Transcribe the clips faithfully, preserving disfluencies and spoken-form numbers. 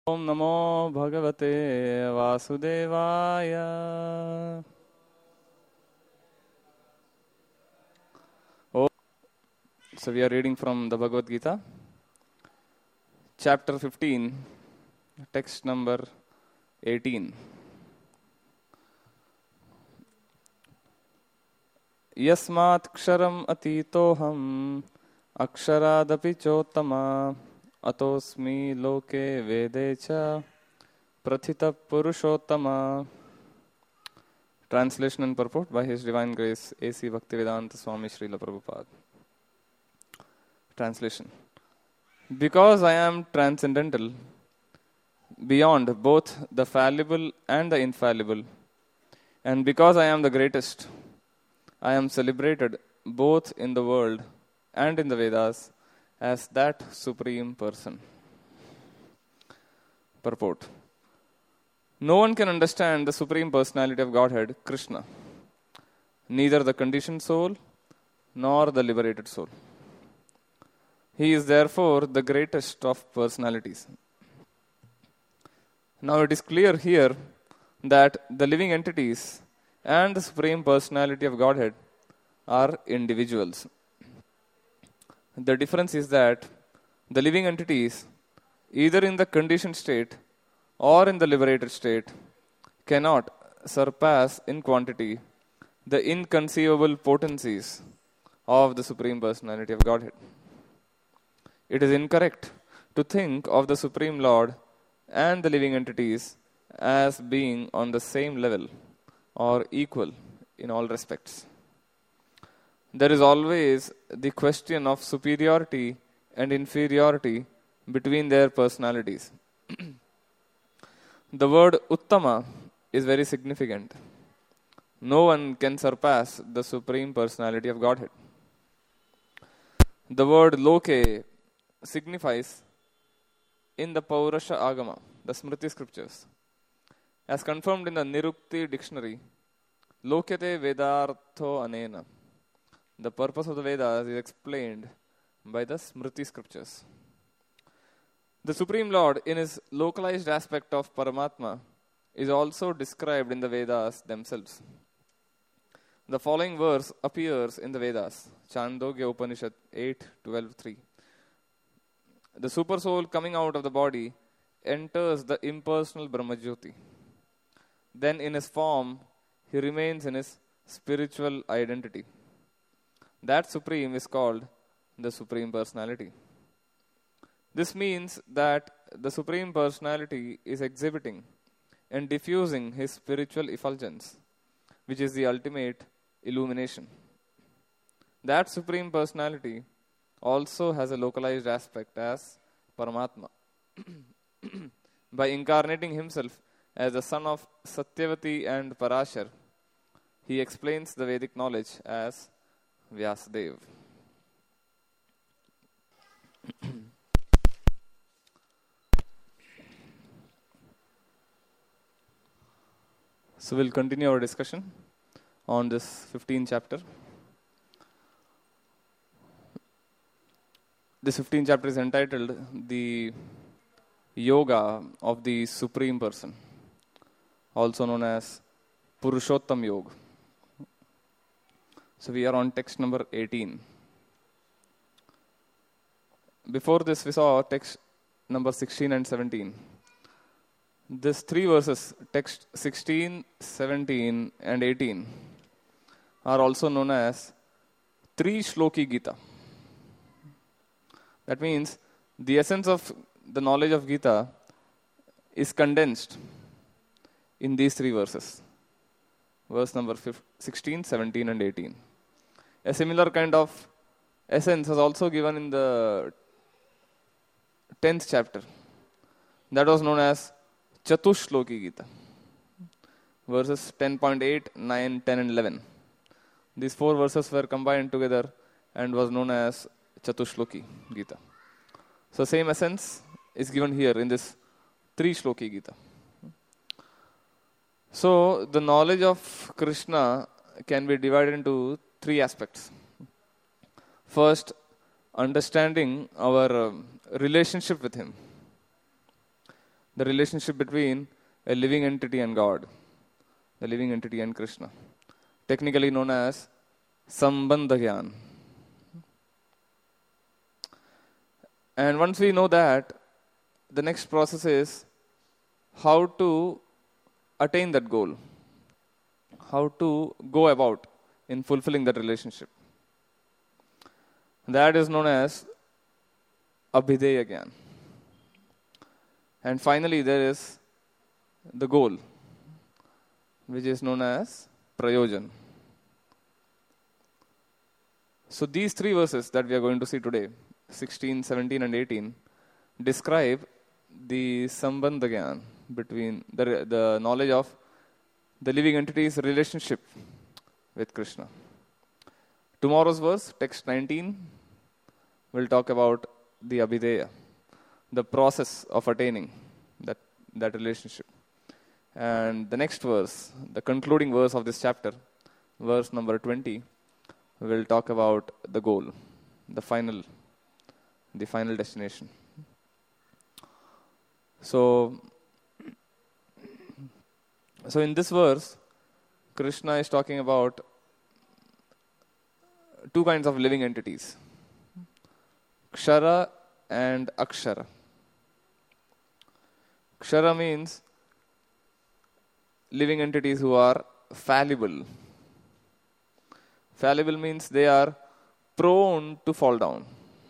Om Namo Bhagavate Vasudevaya. Oh, so we are reading from the Bhagavad Gita, chapter fifteen, text number eighteen. Yasmat ksharam atitoham aksharadapi chottama atosmi loke vedecha prathita purushottama. Translation and purport by His Divine Grace A C Bhaktivedanta Swami Srila Prabhupada. Translation. Because I am transcendental, beyond both the fallible and the infallible, and because I am the greatest, I am celebrated both in the world and in the Vedas as that Supreme Person. Purport. No one can understand the Supreme Personality of Godhead, Krishna, neither the conditioned soul nor the liberated soul. He is therefore the greatest of personalities. Now it is clear here that the living entities and the Supreme Personality of Godhead are individuals. The difference is that the living entities, either in the conditioned state or in the liberated state, cannot surpass in quantity the inconceivable potencies of the Supreme Personality of Godhead. It is incorrect to think of the Supreme Lord and the living entities as being on the same level or equal in all respects. There is always the question of superiority and inferiority between their personalities. The word Uttama is very significant. No one can surpass the Supreme Personality of Godhead. The word Loke signifies in the Paurasha Agama, the Smriti scriptures. As confirmed in the Nirukti dictionary, Lokete Vedartho Anena. The purpose of the Vedas is explained by the Smriti scriptures. The Supreme Lord, in his localized aspect of Paramatma, is also described in the Vedas themselves. The following verse appears in the Vedas, Chandogya Upanishad eight twelve three. The super soul coming out of the body enters the impersonal Brahmajyoti. Then in his form, he remains in his spiritual identity. That Supreme is called the Supreme Personality. This means that the Supreme Personality is exhibiting and diffusing his spiritual effulgence, which is the ultimate illumination. That Supreme Personality also has a localized aspect as Paramatma. By incarnating himself as the son of Satyavati and Parashar, he explains the Vedic knowledge as Vyasadeva. So we'll continue our discussion on this fifteenth chapter. This fifteenth chapter is entitled The Yoga of the Supreme Person, also known as Purushottam Yoga. So we are on text number eighteen. Before this we saw text number sixteen and seventeen. These three verses, text sixteen, seventeen and eighteen, are also known as Tri Shloki Gita. That means the essence of the knowledge of Gita is condensed in these three verses. Verse number sixteen, seventeen and eighteen. A similar kind of essence is also given in the tenth chapter. That was known as Chatushloki Gita. Verses ten point eight, nine, ten and eleven. These four verses were combined together and was known as Chatushloki Gita. So same essence is given here in this Tri Shloki Gita. So the knowledge of Krishna can be divided into three aspects. First, understanding our um, relationship with him. the relationship between a living entity and God, the living entity and Krishna, technically known as Sambandha Gyan. And once we know that, the next process is how to attain that goal, how to go about in fulfilling that relationship. That is known as Abhideya Gyan. And finally, there is the goal, which is known as Prayojan. So these three verses that we are going to see today, sixteen, seventeen and eighteen, describe the Sambandha Gyan between the, the knowledge of the living entity's relationship with Krishna. Tomorrow's verse, text nineteen, will talk about the Abhideya, the process of attaining that, that relationship. And the next verse, the concluding verse of this chapter, verse number twenty, will talk about the goal, the final, the final destination. So, so in this verse, Krishna is talking about two kinds of living entities, Kshara and Akshara. Kshara means living entities who are fallible. Fallible means they are prone to fall down.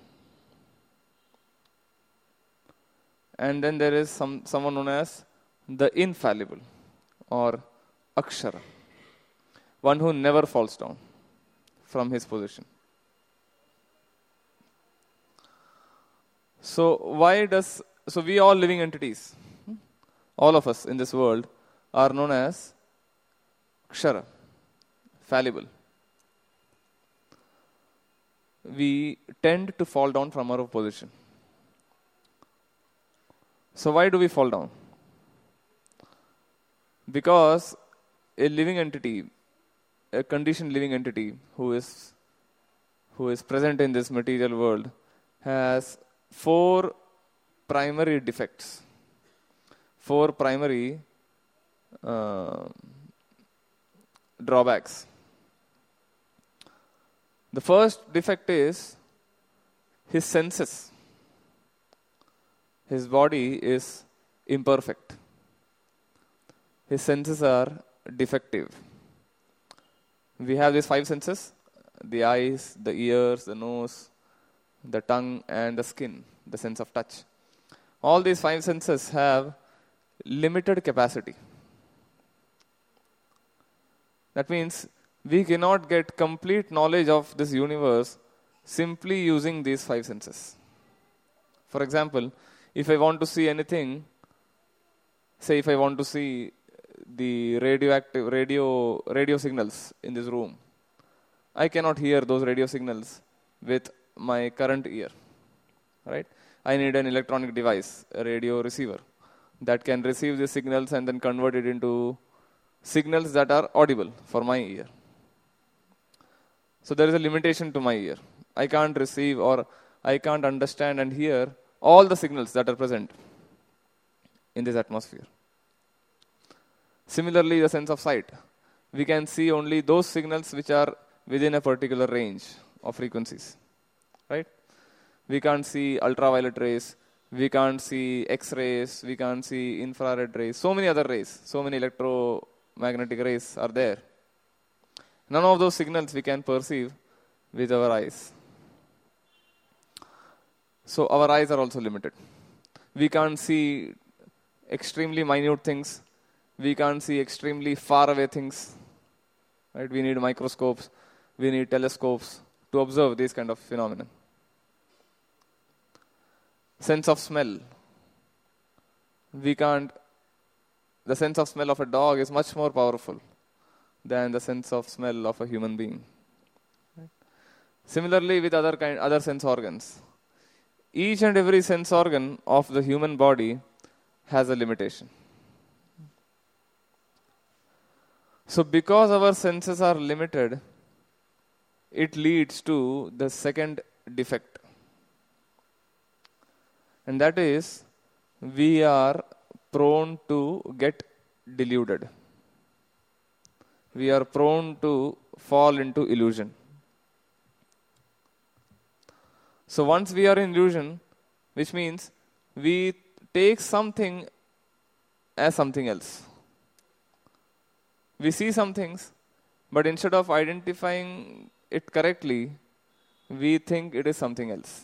And then there is some someone known as the infallible or Akshara, one who never falls down from his position. So why does, so we all living entities, all of us in this world are known as Kshara, fallible. We tend to fall down from our position. So why do we fall down? Because a living entity, a conditioned living entity who is who is present in this material world has four primary defects, four primary uh, drawbacks. The first defect is his senses. His body is imperfect. His senses are defective. We have these five senses: the eyes, the ears, the nose, the tongue, and the skin, the sense of touch. All these five senses have limited capacity. That means we cannot get complete knowledge of this universe simply using these five senses. For example, if I want to see anything, say if I want to see the radioactive radio radio signals in this room, I cannot hear those radio signals with my current ear, right? I need an electronic device, a radio receiver, that can receive the signals and then convert it into signals that are audible for my ear. So there is a limitation to my ear. I can't receive or I can't understand and hear all the signals that are present in this atmosphere. Similarly, the sense of sight. We can see only those signals which are within a particular range of frequencies, right? We can't see ultraviolet rays, we can't see X-rays, we can't see infrared rays, so many other rays, so many electromagnetic rays are there. None of those signals we can perceive with our eyes. So our eyes are also limited. We can't see extremely minute things. We can't see extremely far away things. Right? We need microscopes. We need telescopes to observe these kind of phenomena. Sense of smell. We can't. The sense of smell of a dog is much more powerful than the sense of smell of a human being. Right? Similarly, with other kind, other sense organs. Each and every sense organ of the human body has a limitation. So because our senses are limited, it leads to the second defect. And that is, we are prone to get deluded. We are prone to fall into illusion. So once we are in illusion, which means we take something as something else. We see some things, but instead of identifying it correctly, we think it is something else.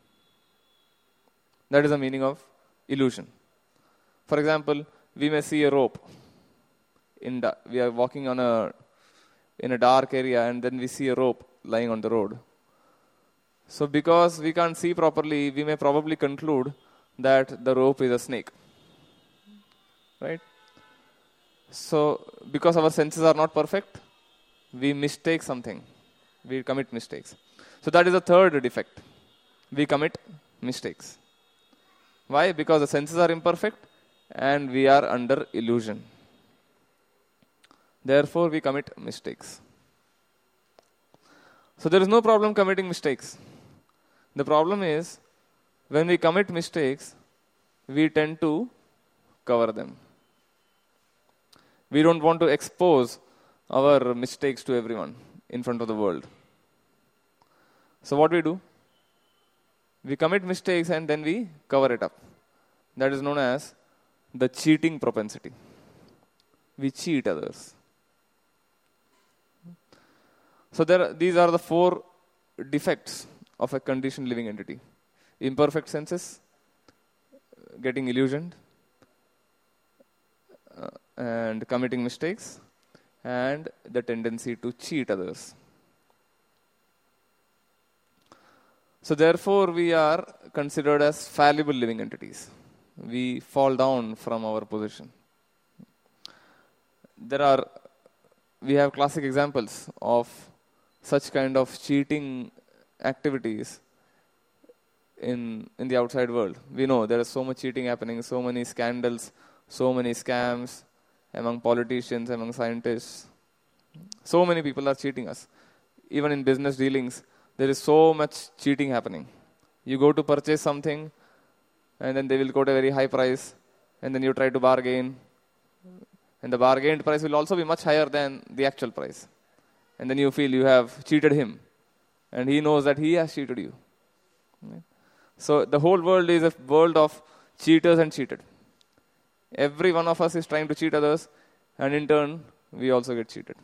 That is the meaning of illusion. For example, we may see a rope. In da- we are walking on a in a dark area, and then we see a rope lying on the road. So because we can't see properly, we may probably conclude that the rope is a snake. Right? So because our senses are not perfect, we mistake something. We commit mistakes. So that is the third defect. We commit mistakes. Why? Because the senses are imperfect and we are under illusion. Therefore, we commit mistakes. So there is no problem committing mistakes. The problem is, when we commit mistakes, we tend to cover them. We don't want to expose our mistakes to everyone in front of the world. So what we do? We commit mistakes and then we cover it up. That is known as the cheating propensity. We cheat others. So there, these are the four defects of a conditioned living entity. Imperfect senses, getting illusioned, uh, and committing mistakes, and the tendency to cheat others. So therefore, we are considered as fallible living entities. We fall down from our position. There are, we have classic examples of such kind of cheating activities in in the outside world. We know there is so much cheating happening, so many scandals, so many scams among politicians, among scientists. So many people are cheating us. Even in business dealings, there is so much cheating happening. You go to purchase something, and then they will quote a very high price, and then you try to bargain, and the bargained price will also be much higher than the actual price. And then you feel you have cheated him, and he knows that he has cheated you. Right? So the whole world is a world of cheaters and cheated. Every one of us is trying to cheat others, and in turn, we also get cheated.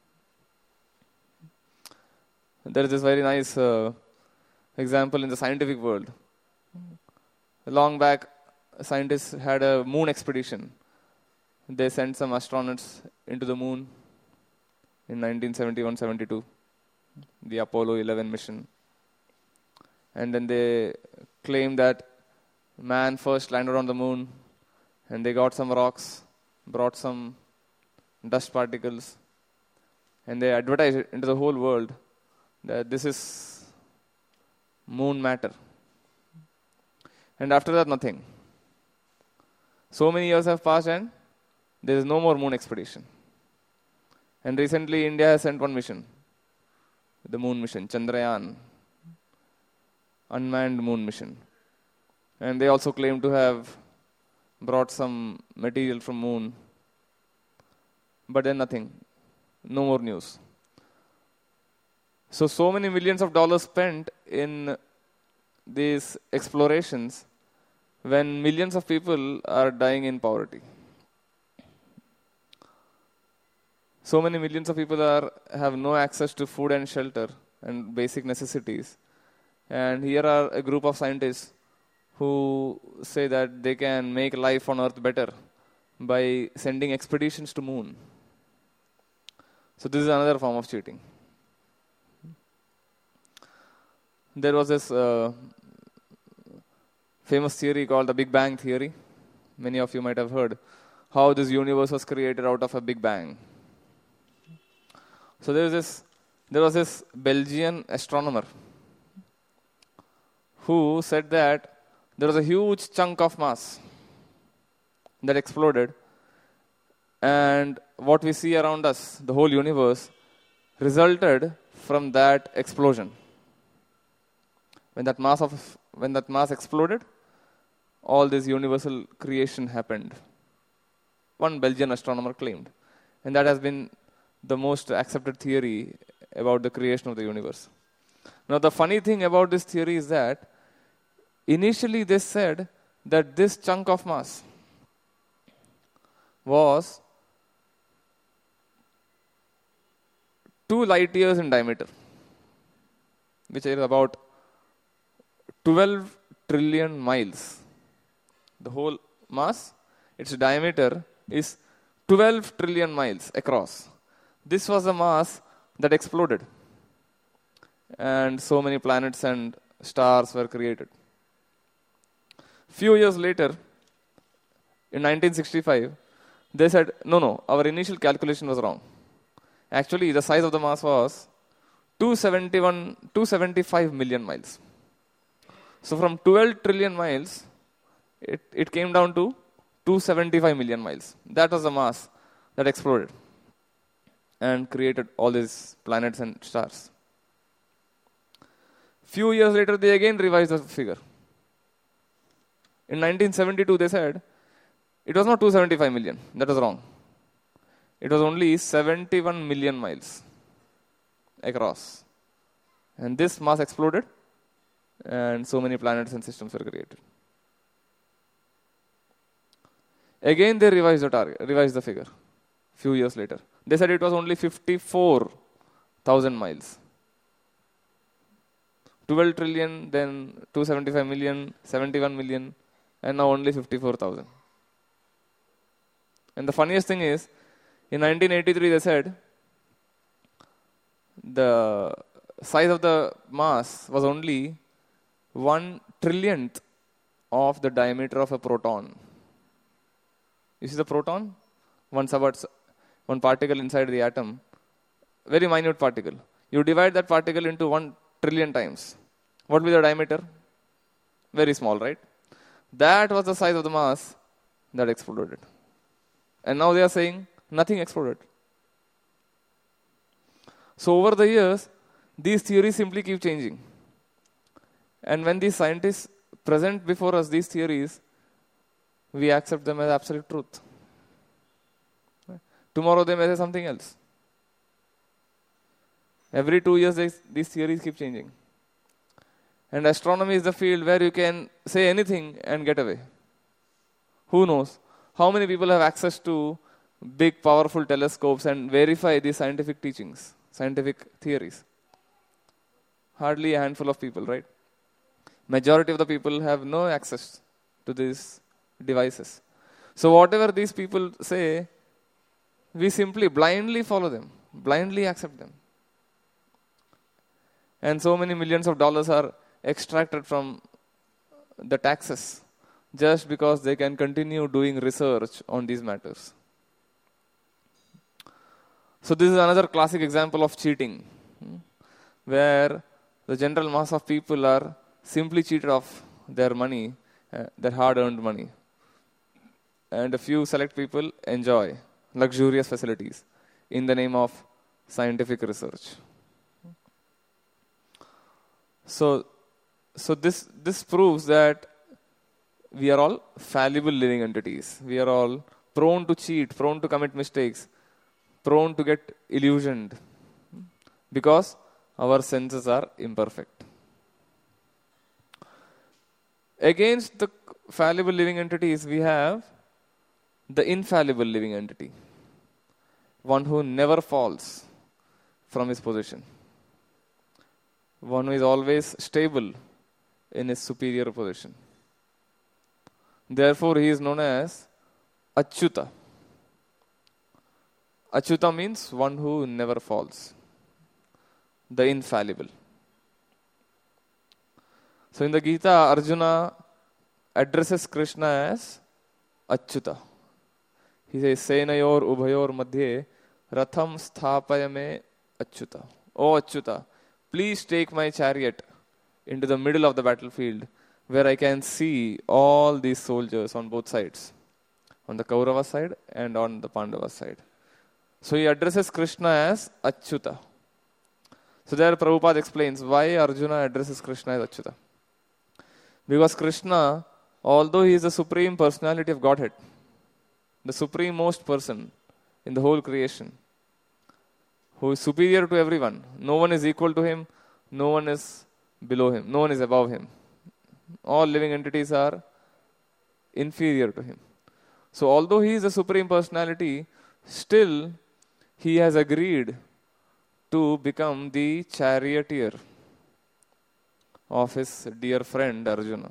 There is this very nice uh, example in the scientific world. Long back, scientists had a moon expedition. They sent some astronauts into the moon in nineteen seventy-one seventy-two, the Apollo eleven mission. And then they claimed that man first landed on the moon, and they got some rocks, brought some dust particles, and they advertised it into the whole world that this is moon matter. And after that, nothing. So many years have passed and there is no more moon expedition. And recently, India has sent one mission, the moon mission, Chandrayaan, unmanned moon mission. And they also claim to have brought some material from moon. But then nothing. No more news. So, so many millions of dollars spent in these explorations when millions of people are dying in poverty. So many millions of people are have no access to food and shelter and basic necessities. And here are a group of scientists who say that they can make life on Earth better by sending expeditions to moon. So this is another form of cheating. There was this uh, famous theory called the Big Bang theory. Many of you might have heard how this universe was created out of a Big Bang. So there was this, there was this Belgian astronomer who said that there was a huge chunk of mass that exploded, and what we see around us, the whole universe, resulted from that explosion. When that mass of when that mass exploded, all this universal creation happened one Belgian astronomer claimed. And that has been the most accepted theory about the creation of the universe. Now, the funny thing about this theory is that initially they said that this chunk of mass was two light years in diameter, which is about twelve trillion miles. The whole mass, its diameter is twelve trillion miles across. This was the mass that exploded, and so many planets and stars were created. Few years later, in nineteen sixty-five, they said, no, no, our initial calculation was wrong. Actually, the size of the mass was two hundred seventy-five million miles. So from twelve trillion miles, it, it came down to two hundred seventy-five million miles. That was the mass that exploded and created all these planets and stars. Few years later, they again revised the figure. In nineteen seventy-two, they said, it was not two hundred seventy-five million. That was wrong. It was only seventy-one million miles across. And this mass exploded, and so many planets and systems were created. Again, they revised the target, revised the figure. Few years later, they said it was only fifty-four thousand miles. twelve trillion, then two hundred seventy-five million, seventy-one million, and now only fifty-four thousand. And the funniest thing is, in nineteen eighty-three, they said the size of the mass was only one trillionth of the diameter of a proton. You see the proton? One subatomic, one particle inside the atom, very minute particle. You divide that particle into one trillion times. What will be the diameter? Very small, right? That was the size of the mass that exploded. And now they are saying nothing exploded. So over the years, these theories simply keep changing. And when these scientists present before us these theories, we accept them as absolute truth. Tomorrow they may say something else. Every two years, they, these theories keep changing. And astronomy is the field where you can say anything and get away. Who knows? How many people have access to big, powerful telescopes and verify these scientific teachings, scientific theories? Hardly a handful of people, right? Majority of the people have no access to these devices. So whatever these people say, we simply blindly follow them, blindly accept them. And so many millions of dollars are extracted from the taxes just because they can continue doing research on these matters. So this is another classic example of cheating, where the general mass of people are simply cheated of their money, uh, their hard-earned money. And a few select people enjoy luxurious facilities in the name of scientific research. So, so this, this proves that we are all fallible living entities. We are all prone to cheat, prone to commit mistakes, prone to get illusioned because our senses are imperfect. Against the fallible living entities, we have the infallible living entity, one who never falls from his position, one who is always stable in his superior position. Therefore, he is known as Achyuta. Achyuta means one who never falls, the infallible. So in the Gita, Arjuna addresses Krishna as Achyuta. He says, Senayor Ubhayor Madhye Ratham Sthapayame Achyuta. Oh Achyuta, please take my chariot into the middle of the battlefield where I can see all these soldiers on both sides, on the Kaurava side and on the Pandava side. So he addresses Krishna as Achyuta. So there Prabhupada explains why Arjuna addresses Krishna as Achyuta. Because Krishna, although he is the Supreme Personality of Godhead, the supremost person in the whole creation, who is superior to everyone. No one is equal to him, no one is below him, no one is above him. All living entities are inferior to him. So although he is the supreme personality, still he has agreed to become the charioteer of his dear friend Arjuna.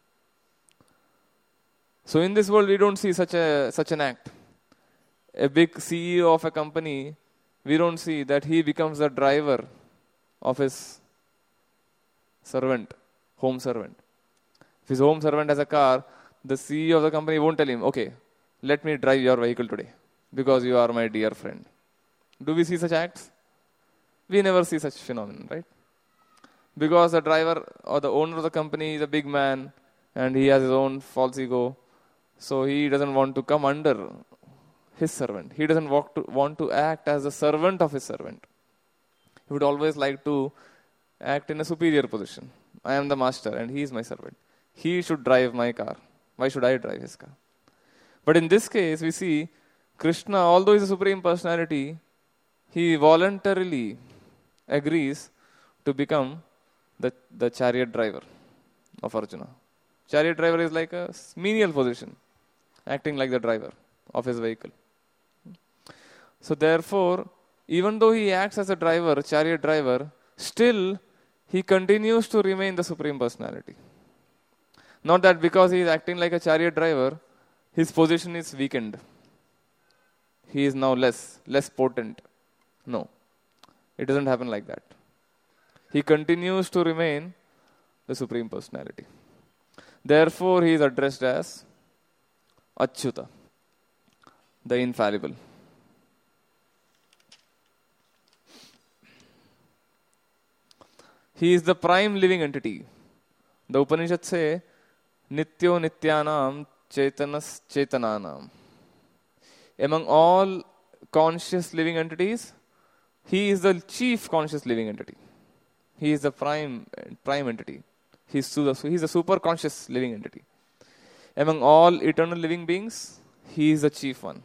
So in this world we don't see such a such an act. A big C E O of a company, we don't see that he becomes the driver of his servant, home servant. If his home servant has a car, the C E O of the company won't tell him, okay, let me drive your vehicle today because you are my dear friend. Do we see such acts? We never see such phenomenon, right? Because the driver or the owner of the company is a big man and he has his own false ego, so he doesn't want to come under his servant. He doesn't want to, want to act as a servant of his servant. He would always like to act in a superior position. I am the master and he is my servant. He should drive my car. Why should I drive his car? But in this case, we see Krishna, although he is a supreme personality, he voluntarily agrees to become the, the chariot driver of Arjuna. Chariot driver is like a menial position, acting like the driver of his vehicle. So therefore, even though he acts as a driver, chariot driver, still he continues to remain the supreme personality. Not that because he is acting like a chariot driver, his position is weakened. He is now less, less potent. No, it doesn't happen like that. He continues to remain the supreme personality. Therefore, he is addressed as Achyuta, the infallible. He is the prime living entity. The Upanishads say, Nityo Nityanam Chetanas Chetananam. Among all conscious living entities, he is the chief conscious living entity. He is the prime prime entity. He is the super conscious living entity. Among all eternal living beings, he is the chief one.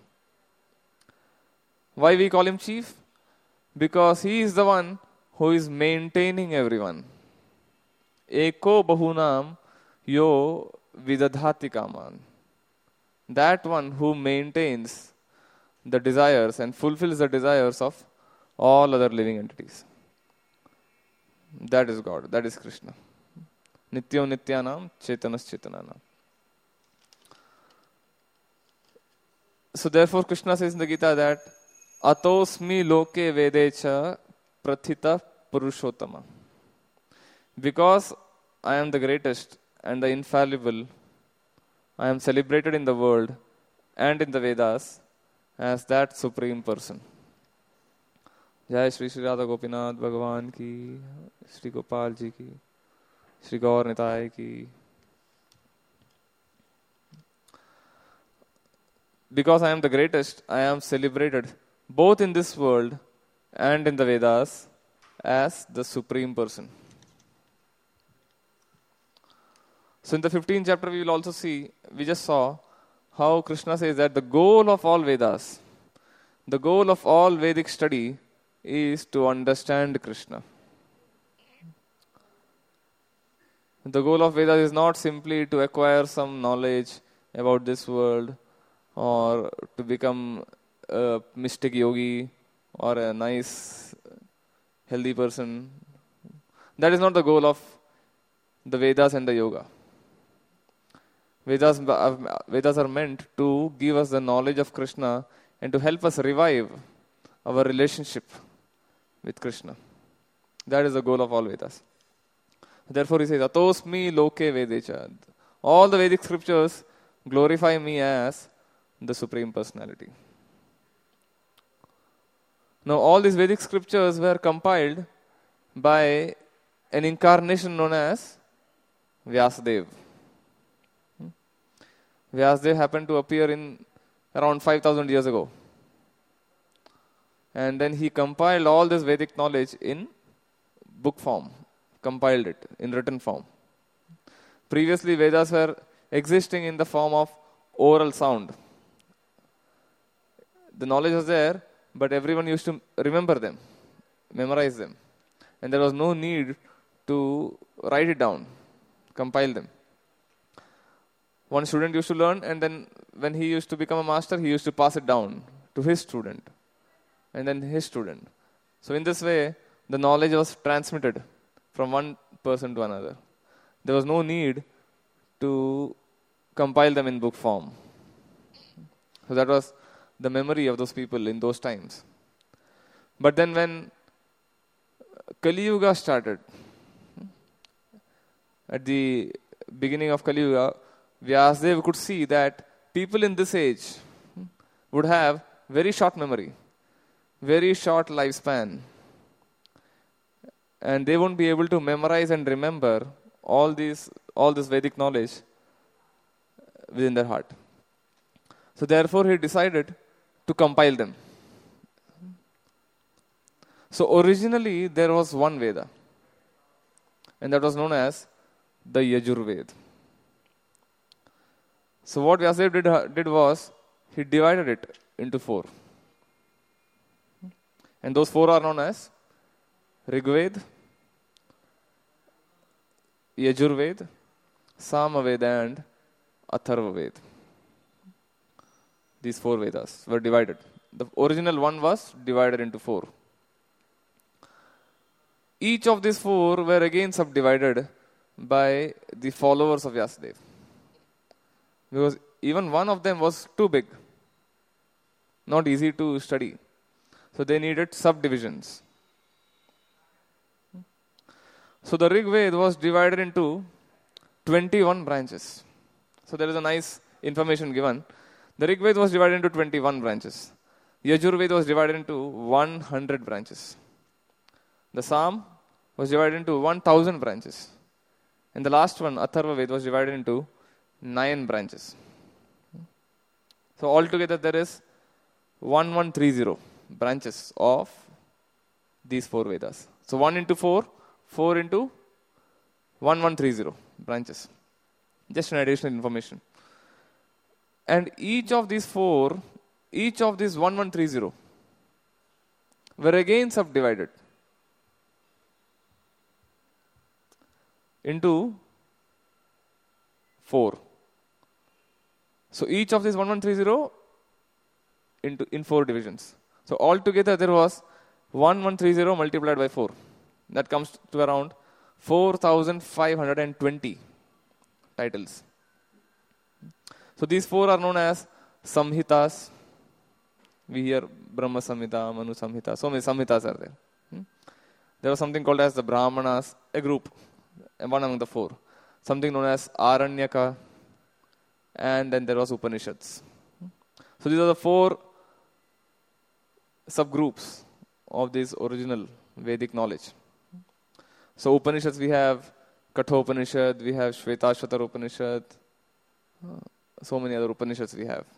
Why we call him chief? Because he is the one who is maintaining everyone. Eko bahunam yo vidadhati kaman. That one who maintains the desires and fulfills the desires of all other living entities. That is God. That is Krishna. Nityo Nityanam Chetanas Chetananam. So therefore Krishna says in the Gita that Atosmi loke vedecha prathita purushottama. Because I am the greatest and the infallible, I am celebrated in the world and in the Vedas as that supreme person. Jai Shri Shri Radha Gopinath Bhagavan ki, Shri Gopal ji ki, Shri Gaur Nitai ki. Because I am the greatest, I am celebrated both in this world and in the Vedas as the supreme person. So in the fifteenth chapter we will also see, we just saw how Krishna says that the goal of all Vedas, the goal of all Vedic study is to understand Krishna. The goal of Vedas is not simply to acquire some knowledge about this world or to become a mystic yogi or a nice, healthy person. That is not the goal of the Vedas and the yoga. Vedas, Vedas are meant to give us the knowledge of Krishna and to help us revive our relationship with Krishna. That is the goal of all Vedas. Therefore he says, Atosmi loke vedecha. All the Vedic scriptures glorify me as the Supreme Personality. Now all these Vedic scriptures were compiled by an incarnation known as Vyasadeva. Vyasadeva happened to appear in around five thousand years ago. And then he compiled all this Vedic knowledge in book form, compiled it in written form. Previously, Vedas were existing in the form of oral sound. the knowledge was there, but everyone used to remember them, memorize them. And there was no need to write it down, compile them. One student used to learn, and then when he used to become a master, he used to pass it down to his student, and then his student. So in this way, the knowledge was transmitted from one person to another. There was no need to compile them in book form. So that was the memory of those people in those times. But then when Kali Yuga started, at the beginning of Kali Yuga, Vyasadeva could see that people in this age would have very short memory, very short lifespan, and they won't be able to memorize and remember all these, all this Vedic knowledge within their heart. So therefore he decided to compile them. So originally there was one Veda, and that was known as the Yajurveda. So what Vyasadeva did, did was, he divided it into four. And those four are known as Rigveda, Yajurveda, Samaveda, and Atharvaveda. These four Vedas were divided. The original one was divided into four. Each of these four were again subdivided by the followers of Vyasadeva. Because even one of them was too big, not easy to study. So they needed subdivisions. So the Rig Veda was divided into twenty-one branches. So there is a nice information given. The Rig Veda was divided into twenty-one branches. Yajurveda was divided into one hundred branches. The Sam was divided into one thousand branches. And the last one, Atharva Veda, was divided into nine branches. So altogether there is one thousand one hundred thirty branches of these four Vedas. So one into four, four into one thousand one hundred thirty branches. Just an additional information. And each of these four, each of these one thousand one hundred thirty were again subdivided into four. So each of these one thousand one hundred thirty into in four divisions. So altogether there was one thousand one hundred thirty multiplied by four. That comes to around four thousand five hundred twenty titles. So these four are known as Samhitas. We hear Brahma Samhita, Manu Samhita. So many Samhitas are there. Hmm? There was something called as the Brahmanas, a group, one among the four. Something known as Aranyaka, and then there was Upanishads. So these are the four subgroups of this original Vedic knowledge. So Upanishads, we have Kathopanishad, we have Shvetashvatar Upanishad, so many other Upanishads we have.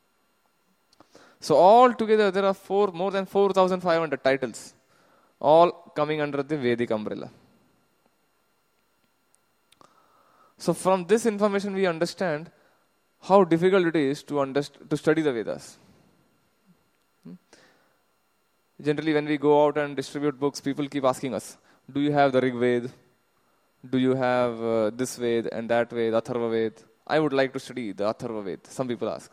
So all together there are four, more than four thousand five hundred titles, all coming under the Vedic umbrella. So from this information we understand how difficult it is to underst- to study the Vedas. Hmm? Generally when we go out and distribute books, people keep asking us, do you have the Rig Veda? Do you have uh, this Veda and that Veda, Atharva Veda? I would like to study the Atharva Veda. Some people ask.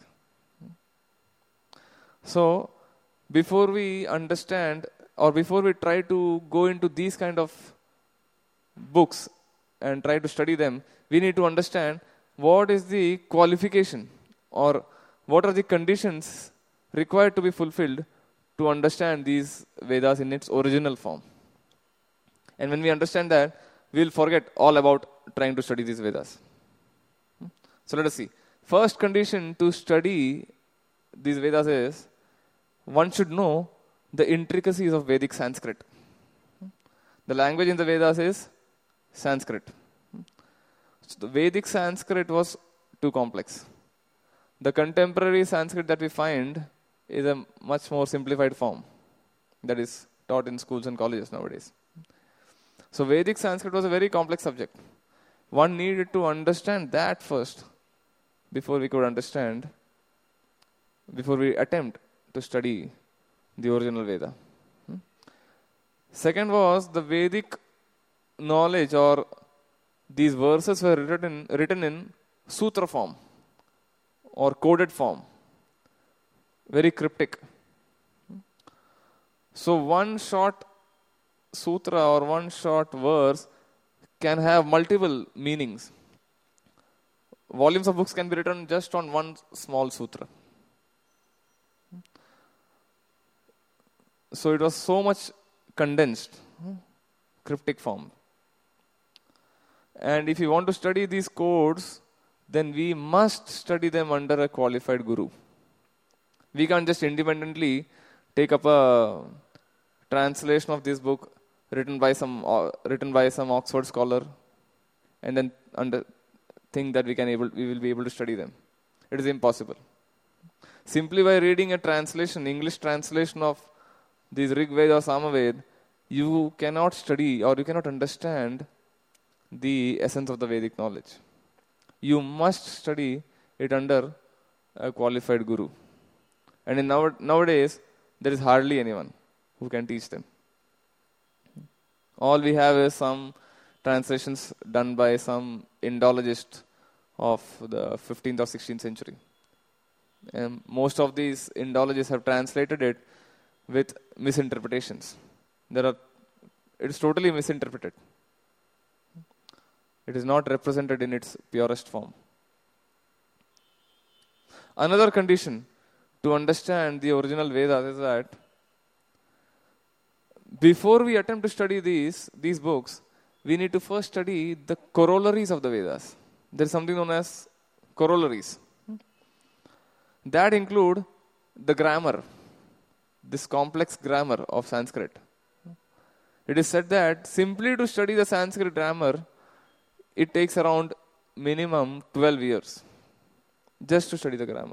So before we understand, or before we try to go into these kind of books and try to study them, we need to understand what is the qualification or what are the conditions required to be fulfilled to understand these Vedas in its original form. And when we understand that, we will forget all about trying to study these Vedas. So let us see. First condition to study these Vedas is one should know the intricacies of Vedic Sanskrit. The language in the Vedas is Sanskrit. So the Vedic Sanskrit was too complex. The contemporary Sanskrit that we find is a much more simplified form that is taught in schools and colleges nowadays. So Vedic Sanskrit was a very complex subject. One needed to understand that first before we could understand, before we attempt to study the original Veda. Hmm? Second was the Vedic knowledge, or these verses were written, written in sutra form or coded form, very cryptic. So one short sutra or one short verse can have multiple meanings. Volumes of books can be written just on one small sutra. So it was so much condensed, cryptic form. And if you want to study these codes, then we must study them under a qualified guru. We can't just independently take up a translation of this book written by some uh, written by some Oxford scholar and then under think that we can able we will be able to study them. It is impossible. Simply by reading a translation, English translation of this Rig Veda or Samaved, you cannot study or you cannot understand the essence of the Vedic knowledge. You must study it under a qualified guru. And in now, nowadays, there is hardly anyone who can teach them. All we have is some translations done by some Indologist of the fifteenth or sixteenth century. And most of these Indologists have translated it with misinterpretations. There are, it is totally misinterpreted. It is not represented in its purest form. Another condition to understand the original Vedas is that before we attempt to study these, these books, we need to first study the corollaries of the Vedas. There is something known as corollaries. That include the grammar, this complex grammar of Sanskrit. It is said that simply to study the Sanskrit grammar, it takes around minimum twelve years just to study the grammar.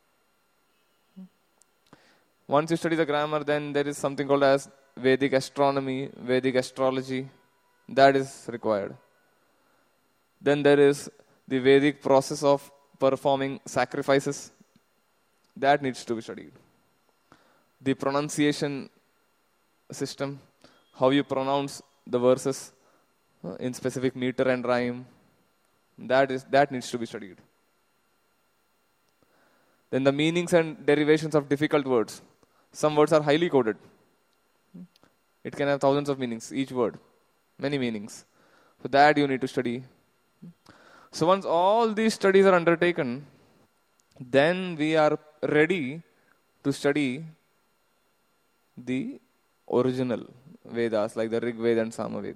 Once you study the grammar, then there is something called as Vedic astronomy, Vedic astrology, that is required. Then there is the Vedic process of performing sacrifices, that needs to be studied. The pronunciation system, how you pronounce the verses in specific meter and rhyme, that is that needs to be studied. Then the meanings and derivations of difficult words. Some words are highly coded. It can have thousands of meanings, each word, many meanings. So that you need to study. So once all these studies are undertaken, then we are ready to study the original Vedas like the Rig Veda and Samaved.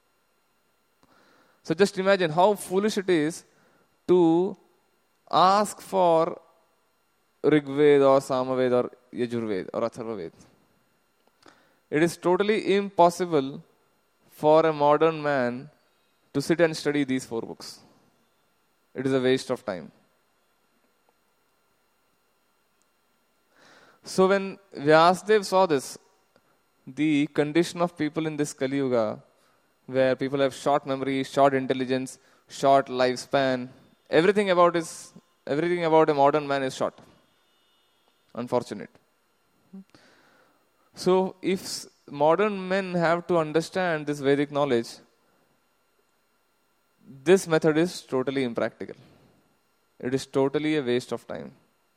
So just imagine how foolish it is to ask for Rig Veda or Samaved or Yajurved or Atharvaved. It is totally impossible for a modern man to sit and study these four books. It is a waste of time. So when Vyasadeva saw this, the condition of people in this Kali Yuga, where people have short memory, short intelligence, short lifespan, everything about is everything about a modern man is short. Unfortunate. So if modern men have to understand this Vedic knowledge, this method is totally impractical. It is totally a waste of time.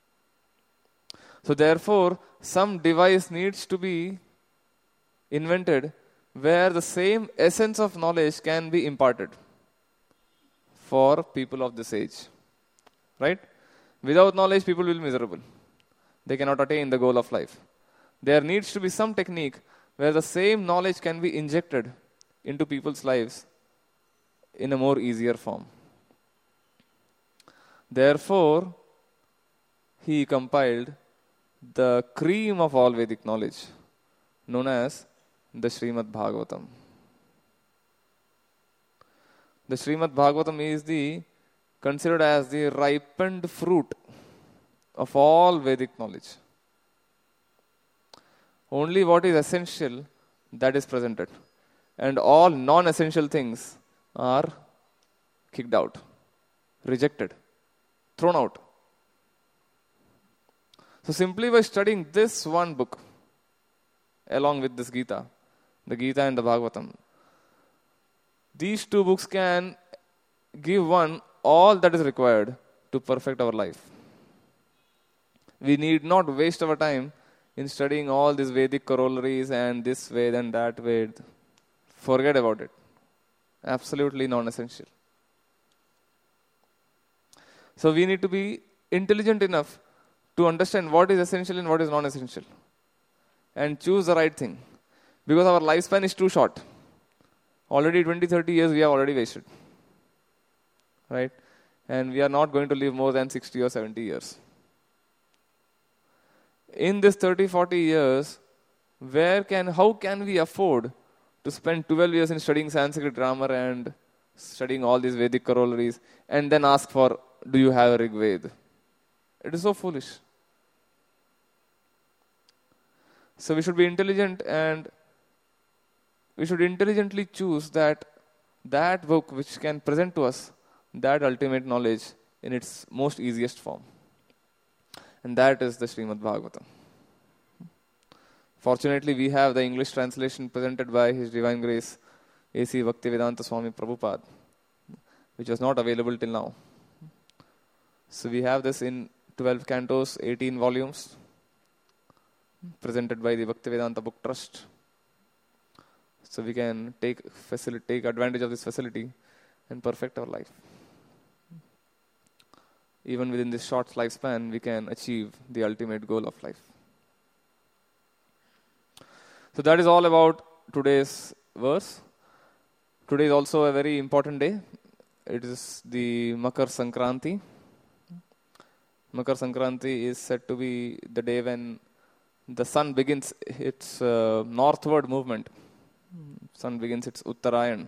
So therefore, some device needs to be invented where the same essence of knowledge can be imparted for people of this age. Right? Without knowledge, people will be miserable. They cannot attain the goal of life. There needs to be some technique where the same knowledge can be injected into people's lives in a more easier form. Therefore, he compiled the cream of all Vedic knowledge, known as the Srimad Bhagavatam. The Srimad Bhagavatam is the considered as the ripened fruit of all Vedic knowledge. Only what is essential, that is presented. And all non-essential things are kicked out, rejected, thrown out. So simply by studying this one book, along with this Gita, the Gita and the Bhagavatam, these two books can give one all that is required to perfect our life. We need not waste our time in studying all these Vedic corollaries and this Ved and that Ved. Forget about it. Absolutely non-essential. So we need to be intelligent enough to understand what is essential and what is non-essential, and choose the right thing. Because our lifespan is too short. Already twenty, thirty years we have already wasted. Right? And we are not going to live more than sixty or seventy years. In this thirty, forty years, where can, how can we afford to spend twelve years in studying Sanskrit grammar and studying all these Vedic corollaries and then ask for, do you have a Rig Ved? It is so foolish. So we should be intelligent, and we should intelligently choose that that book which can present to us that ultimate knowledge in its most easiest form. And that is the Srimad Bhagavatam. Fortunately, we have the English translation presented by His Divine Grace, A C Bhaktivedanta Swami Prabhupada, which was not available till now. So we have this in twelve cantos, eighteen volumes, presented by the Bhaktivedanta Book Trust. So we can take facility, take advantage of this facility and perfect our life. Even within this short lifespan, we can achieve the ultimate goal of life. So that is all about today's verse. Today is also a very important day. It is the Makar Sankranti. Makar Sankranti is said to be the day when the sun begins its uh, northward movement. Sun begins its Uttarayan.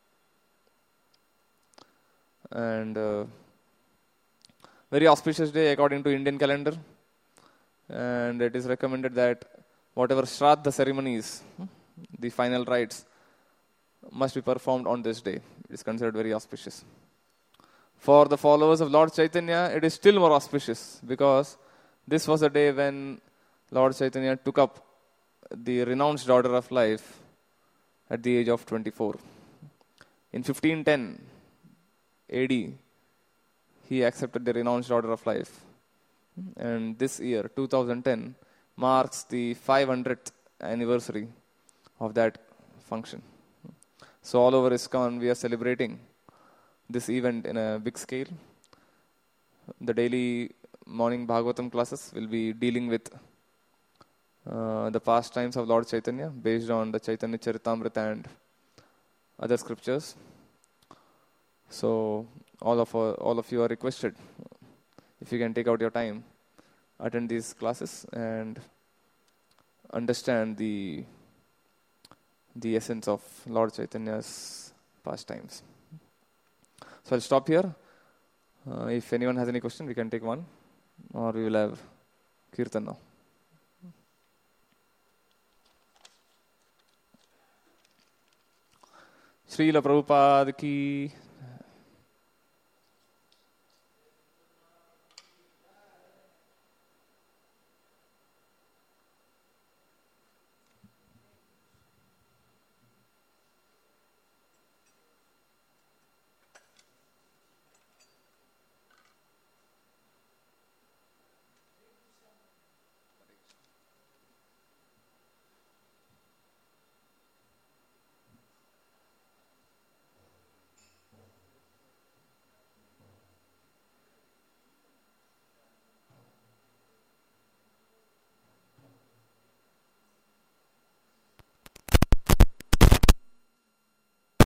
And uh, very auspicious day according to Indian calendar. And it is recommended that whatever Shraddha ceremonies, the final rites, must be performed on this day. It is considered very auspicious. For the followers of Lord Chaitanya, it is still more auspicious, because this was the day when Lord Chaitanya took up the renounced order of life at the age of twenty-four. In fifteen ten A D, he accepted the renounced order of life. And this year, two thousand ten, marks the five hundredth anniversary of that function. So all over ISKCON, we are celebrating this event in a big scale. The daily morning Bhagavatam classes will be dealing with uh, the pastimes of Lord Chaitanya based on the Chaitanya Charitamrita and other scriptures. So all of uh, all of you are requested, if you can take out your time, attend these classes and understand the the essence of Lord Chaitanya's pastimes. So I'll stop here. Uh, if anyone has any question, we can take one, or we will have Kirtan now. Srila Prabhupada ki